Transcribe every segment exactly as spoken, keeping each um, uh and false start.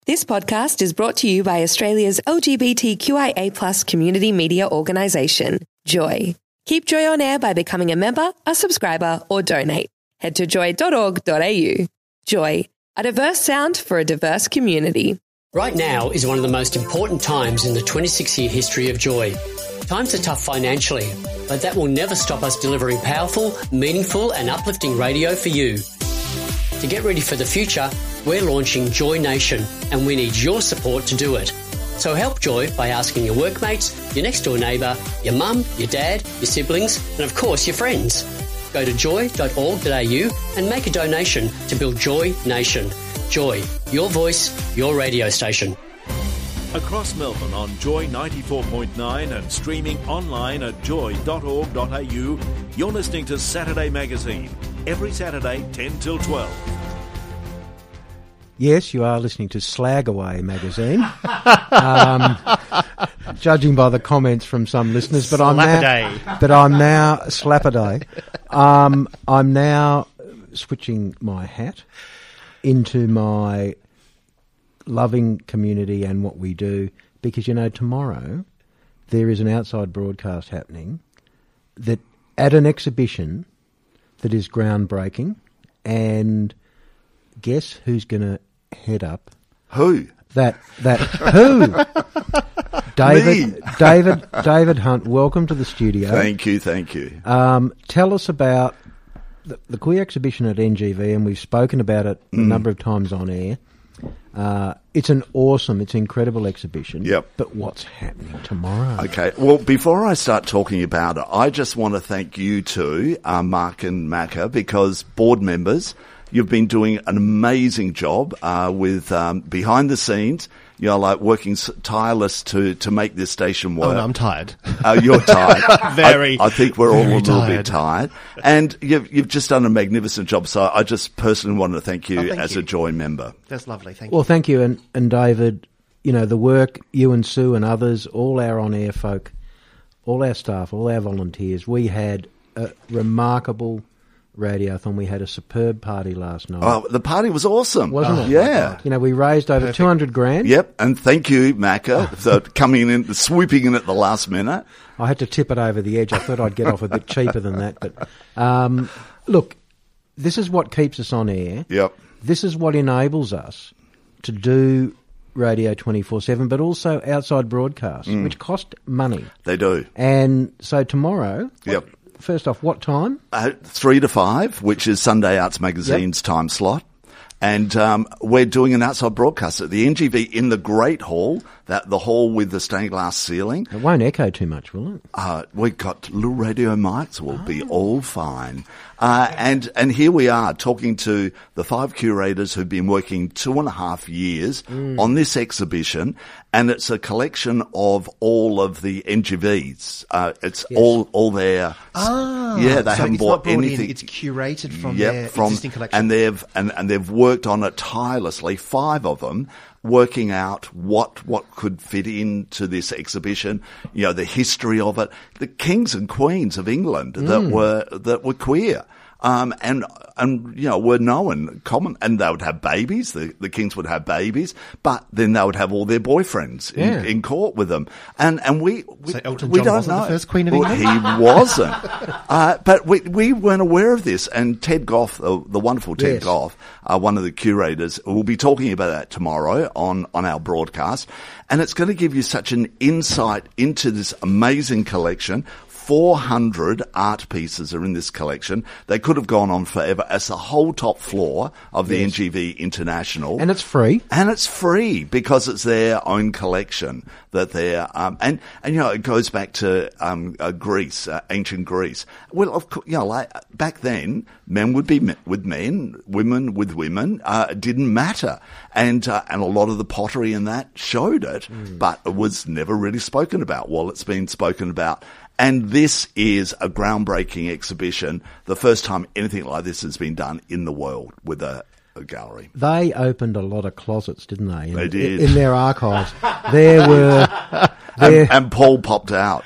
This podcast is brought to you by Australia's L G B T Q I A plus community media organisation, Joy. Keep Joy on air by becoming a member, a subscriber, or donate. Head to joy dot org dot a u. Joy, a diverse sound for a diverse community. Right now is one of the most important times in the twenty-six year history of Joy. Times are tough financially, but that will never stop us delivering powerful, meaningful and uplifting radio for you. To get ready for the future, we're launching Joy Nation, and we need your support to do it. So help Joy by asking your workmates, your next door neighbour, your mum, your dad, your siblings, and of course your friends. Go to joy dot org dot a u and make a donation to build Joy Nation. Joy, your voice, your radio station. Across Melbourne on Joy ninety-four point nine and streaming online at joy dot org dot a u, you're listening to Saturday Magazine, every Saturday ten till twelve. Yes, you are listening to Slag Away magazine. um, judging by the comments from some listeners, but I'm now, but I'm now slap a day. Um, I'm now switching my hat into my loving community and what we do, because you know tomorrow there is an outside broadcast happening that at an exhibition that is groundbreaking, and guess who's going to head up? Who? That that who? David Me. David David Hunt. Welcome to the studio. Thank you, thank you. Um, tell us about the, the queer exhibition at N G V, and we've spoken about it mm. a number of times on air. Uh, it's an awesome, it's an incredible exhibition. Yep. But what's happening tomorrow? Okay. Well, before I start talking about it, I just want to thank you two, uh, Mark and Macca, because board members, you've been doing an amazing job uh, with um, behind the scenes. You know, like working tireless to, to make this station work. Oh, no, I'm tired. Uh, you're tired. Very. I, I think we're all a little tired. bit tired. And you've, you've just done a magnificent job. So I just personally want to thank you oh, thank as you. a Joy member. That's lovely. Thank well, you. thank you. And, and David, you know, the work, you and Sue and others, all our on-air folk, all our staff, all our volunteers, we had a remarkable radiothon. We had a superb party last night. Oh, the party was awesome. Wasn't oh, it? Yeah. You know, we raised over Perfect. two hundred grand. Yep. And thank you, Macca, for coming in, swooping in at the last minute. I had to tip it over the edge. I thought I'd get off a bit cheaper than that. But um, look, this is what keeps us on air. Yep. This is what enables us to do radio twenty-four seven, but also outside broadcasts, mm. which cost money. They do. And so tomorrow... Yep. First off, what time? Uh, three to five, which is Sunday Arts Magazine's yep. time slot. And um, we're doing an outside broadcast at the N G V in the Great Hall, that the hall with the stained glass ceiling. It won't echo too much, will it? Uh, we've got little radio mics. We'll oh. be all fine. Uh, and, and here we are talking to the five curators who've been working two and a half years mm. on this exhibition. And it's a collection of all of the N G Vs. Uh, it's yes. all, all their, ah, yeah, they so haven't it's bought not brought anything. In, it's curated from yep, their from, existing collection. And they've, and, and they've worked on it tirelessly, five of them, working out what, what could fit into this exhibition, you know, the history of it, the kings and queens of England mm. that were, that were queer. Um, and, and, you know, were known common, and they would have babies, the, the kings would have babies, but then they would have all their boyfriends in, yeah. in court with them. And, and we, we, so Elton we John don't wasn't know. the first queen of well, England? He wasn't. uh, but we, we weren't aware of this. And Ted Goff, uh, the wonderful Ted yes. Goff, uh, one of the curators, will be talking about that tomorrow on, on our broadcast. And it's going to give you such an insight into this amazing collection. four hundred art pieces are in this collection. They could have gone on forever. It's the whole top floor of the yes. N G V International. And it's free. And it's free because it's their own collection that they're, um, and, and, you know, it goes back to, um, uh, Greece, uh, ancient Greece. Well, of course, you know, like back then, men would be with men, women with women, uh, it didn't matter. And, uh, and a lot of the pottery in that showed it, mm. but it was never really spoken about. Well, it's been spoken about. And this is a groundbreaking exhibition, the first time anything like this has been done in the world with a, a gallery. They opened a lot of closets, didn't they? In, they did. In their archives. There were... There, and, and Paul popped out.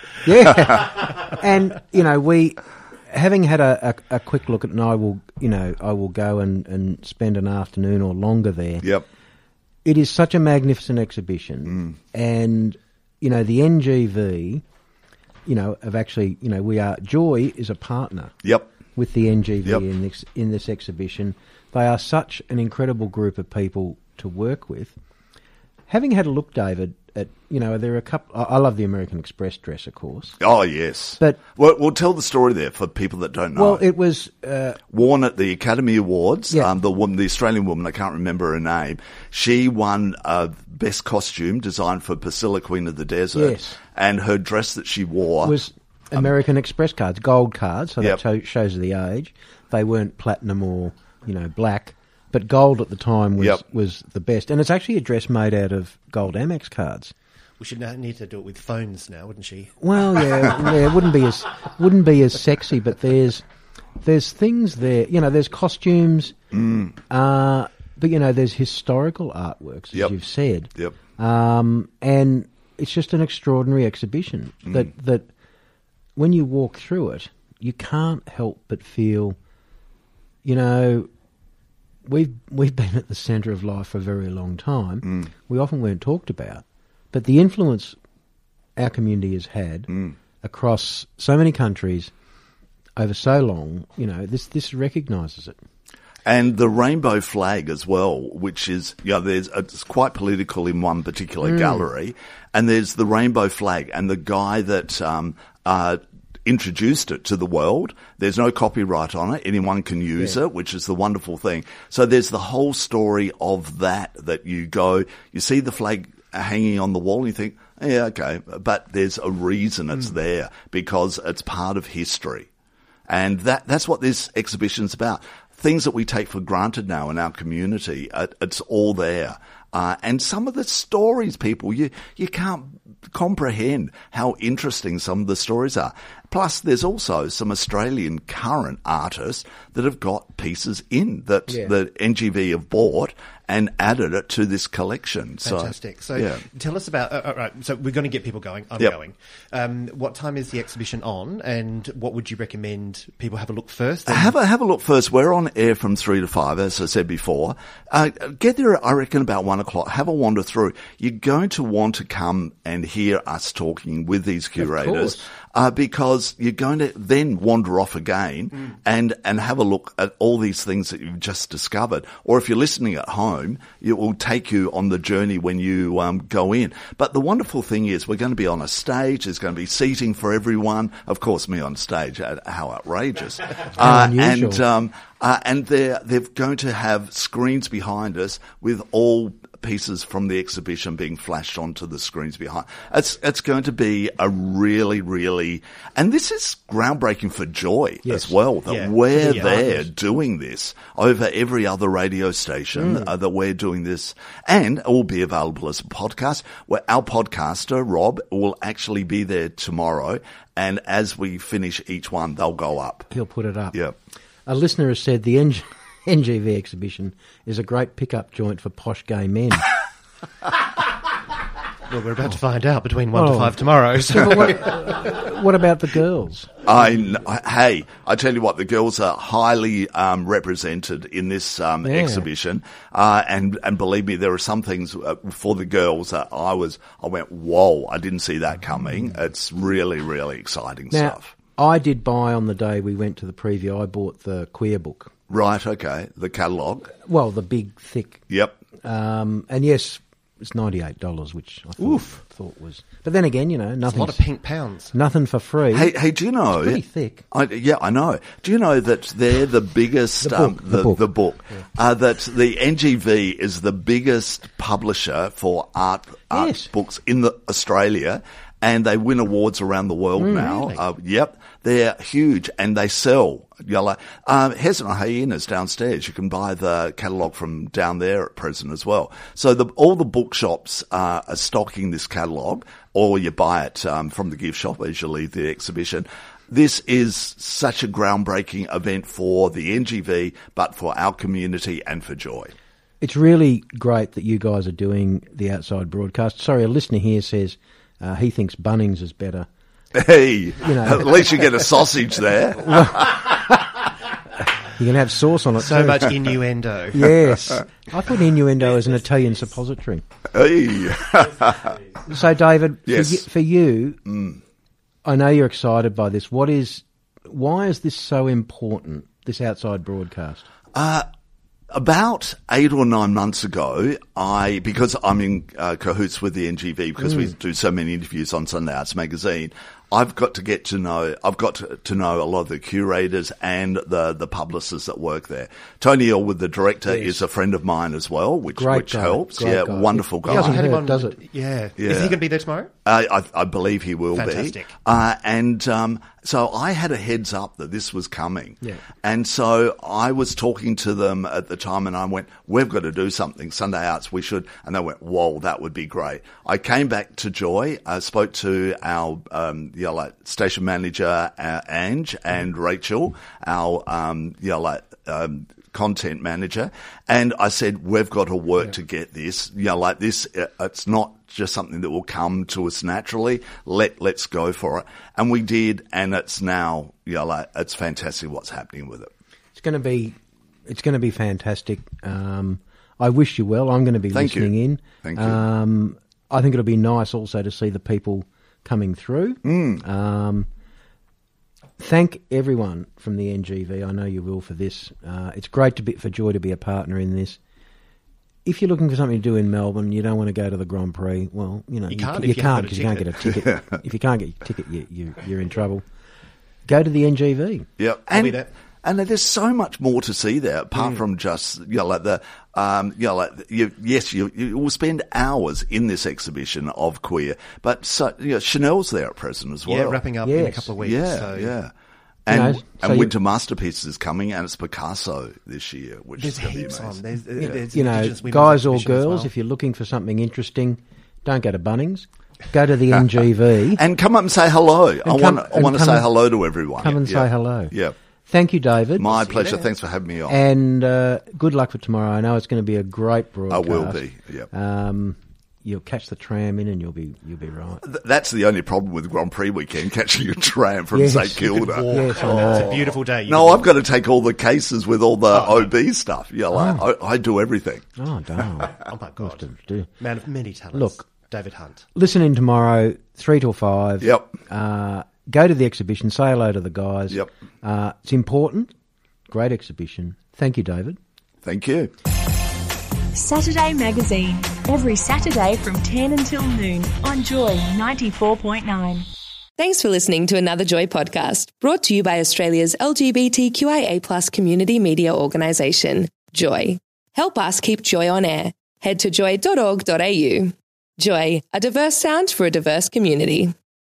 Yeah. And, you know, we... Having had a, a, a quick look at it, and I will, you know, I will go and, and spend an afternoon or longer there. Yep. it is such a magnificent exhibition, mm. and you know the N G V, you know, have actually, you know, we are Joy is a partner. Yep. With the N G V yep. in this in this exhibition. They are such an incredible group of people to work with. Having had a look, David, at, you know, there are a couple. I love the American Express dress, of course. Oh yes, but well, we'll tell the story there for people that don't know. Well, it was uh, worn at the Academy Awards. Yeah. Um, the woman, the Australian woman, I can't remember her name. She won uh, best costume designed for Priscilla, Queen of the Desert. Yes. And her dress that she wore was American um, Express cards, gold cards. So yep. that shows the age. They weren't platinum or, you know, black. But gold at the time was, yep. was the best. And it's actually a dress made out of gold Amex cards. We should need to do it with phones now, wouldn't she? Well, yeah, yeah, it wouldn't be as wouldn't be as sexy, but there's there's things there. You know, there's costumes, mm. uh, but you know, there's historical artworks, as yep. you've said. Yep. Um, and it's just an extraordinary exhibition mm. that that when you walk through it, you can't help but feel, you know. We've we've been at the centre of life for a very long time. Mm. We often weren't talked about, but the influence our community has had mm. across so many countries over so long, you know, this this recognises it. And the rainbow flag as well, which is, you know, there's it's quite political in one particular mm. gallery, and there's the rainbow flag, and the guy that um, uh, introduced it to the world. There's no copyright on it. Anyone can use yeah. it, which is the wonderful thing. So there's the whole story of that, that you go, you see the flag hanging on the wall and you think, yeah, okay, but there's a reason it's mm. there, because it's part of history. And that that's what this exhibition's about. Things that we take for granted now in our community, it, it's all there. Uh, and some of the stories, people, you, you can't comprehend how interesting some of the stories are. Plus, there's also some Australian current artists that have got pieces in that yeah. the N G V have bought and added it to this collection. Fantastic. So, so yeah. tell us about, uh, all right, so we're going to get people going. I'm yep. going. Um, what time is the exhibition on, and what would you recommend people have a look first? And have a have a look first. We're on air from three to five, as I said before. Uh, get there, I reckon, about one o'clock. Have a wander through. You're going to want to come and hear us talking with these curators. Uh, because you're going to then wander off again mm. and, and have a look at all these things that you've just discovered. Or if you're listening at home, it will take you on the journey when you um, go in. But the wonderful thing is we're going to be on a stage. There's going to be seating for everyone. Of course, me on stage. How outrageous. uh, and um, uh, and they're, they're going to have screens behind us with all pieces from the exhibition being flashed onto the screens behind. It's it's going to be a really, really, and this is groundbreaking for Joy yes. as well, that yeah. we're yeah. there doing this over every other radio station, mm. uh, that we're doing this, and it will be available as a podcast, where our podcaster, Rob, will actually be there tomorrow, and as we finish each one, they'll go up. He'll put it up. Yeah. A listener has said the N G V exhibition is a great pickup joint for posh gay men. Well, we're about to find out between one oh. to five tomorrow. So. Yeah, what, uh, what about the girls? I, hey, I tell you what, the girls are highly um, represented in this um, yeah. exhibition, uh, and and believe me, there are some things uh, for the girls that I was, I went, whoa, I didn't see that coming. Mm. It's really, really exciting now, stuff. I did buy on the day we went to the preview. I bought the Queer book. Right, okay, the catalogue. Well, the big, thick. Yep. Um, and yes, it's ninety-eight dollars, which I thought, thought was... But then again, you know, nothing... A lot of pink pounds. Nothing for free. Hey, hey, do you know... It's pretty thick. I, yeah, I know. Do you know that they're the biggest... the book. Um, the, the book. The book yeah. uh, that the N G V is the biggest publisher for art, art yes. books in the Australia, and they win awards around the world mm, now. Really? Uh, yep. They're huge, and they sell. You know, like, um, Heston Hyenas downstairs. You can buy the catalogue from down there at present as well. So the, all the bookshops uh, are stocking this catalogue, or you buy it um, from the gift shop as you leave the exhibition. This is such a groundbreaking event for the N G V, but for our community and for Joy. It's really great that you guys are doing the outside broadcast. Sorry, a listener here says uh, he thinks Bunnings is better. Hey, you know. At least you get a sausage there. You can have sauce on it So too. much innuendo. Yes. I thought innuendo is an Italian suppository. Hey. So, David, Yes. for, you, for you, mm. I know you're excited by this. What is, why is this so important, this outside broadcast? Uh, about eight or nine months ago, I, because I'm in uh, cahoots with the N G V, because mm. we do so many interviews on Sunday Arts Magazine, I've got to get to know, I've got to, to know a lot of the curators and the, the publicists that work there. Tony Elwood, the director, yes. is a friend of mine as well, which, Great which guy. helps. Great yeah, guy. wonderful guy. He doesn't hurt, on, does it? Yeah. yeah. Is he going to be there tomorrow? Uh, I, I believe he will Fantastic. be. Uh, and um, so I had a heads up that this was coming. Yeah. And so I was talking to them at the time and I went, we've got to do something. Sunday Arts, we should. And they went, whoa, that would be great. I came back to Joy, I spoke to our um, you know, like station manager, uh, Ange, and Rachel, our um, you know, like, um, content manager, and I said, we've got to work yeah. to get this, you know, like this, it's not just something that will come to us naturally. Let, let's go for it. And we did, and it's now, you know, like, it's fantastic what's happening with it. It's going to be, it's going to be fantastic. Um, I wish you well. I'm going to be Thank listening you. in. Thank you. Um, I think it'll be nice also to see the people coming through. Mm. Um, Thank everyone from the N G V. I know you will for this. Uh, it's great to be, for Joy to be a partner in this. If you're looking for something to do in Melbourne, you don't want to go to the Grand Prix. Well, you know you you, can't you, if you can't because you can't get a ticket. If you can't get your ticket, you, you, you're in trouble. Go to the N G V. Yep. I'll be And, there. and there's so much more to see there apart mm. from just, you know, like the, um, you know, like, you, yes, you, you will spend hours in this exhibition of queer, but so, you know, Chanel's there at present as well. Yeah, wrapping up Yes. in a couple of weeks. Yeah, so. yeah. And, You know, so and you- Winter Masterpieces is coming, and it's Picasso this year, which There's is going to be heaps amazing. on. There's, Yeah. there's You know, Indigenous women's guys or exhibition as girls, well. if you're looking for something interesting, don't go to Bunnings. Go to the N G V. And come up and say hello. I come- want I and want to come say and- hello to everyone. Come and Yeah. say hello. Yeah. Thank you, David. My See you pleasure. there. Thanks for having me on. And uh, good luck for tomorrow. I know it's going to be a great I broadcast. will be. Yeah. Um, you'll catch the tram in, and you'll be you'll be right. Th- That's the only problem with Grand Prix weekend, catching a tram from Yes. St Kilda. Yes, I Oh, know. it's a beautiful day. You No, can I've got to take all the cases with all the O B stuff. Yeah, like, I, I do everything. Oh, darn. Oh my God. To do. Man of many talents. Look. David Hunt. Listen in tomorrow, three till five. Yep. Uh, go to the exhibition. Say hello to the guys. Yep. Uh, it's important. Great exhibition. Thank you, David. Thank you. Saturday Magazine, every Saturday from ten until noon on Joy ninety-four point nine. Thanks for listening to another Joy podcast, brought to you by Australia's L G B T Q I A plus community media organisation, Joy. Help us keep Joy on air. Head to joy dot org dot a u. Joy, a diverse sound for a diverse community.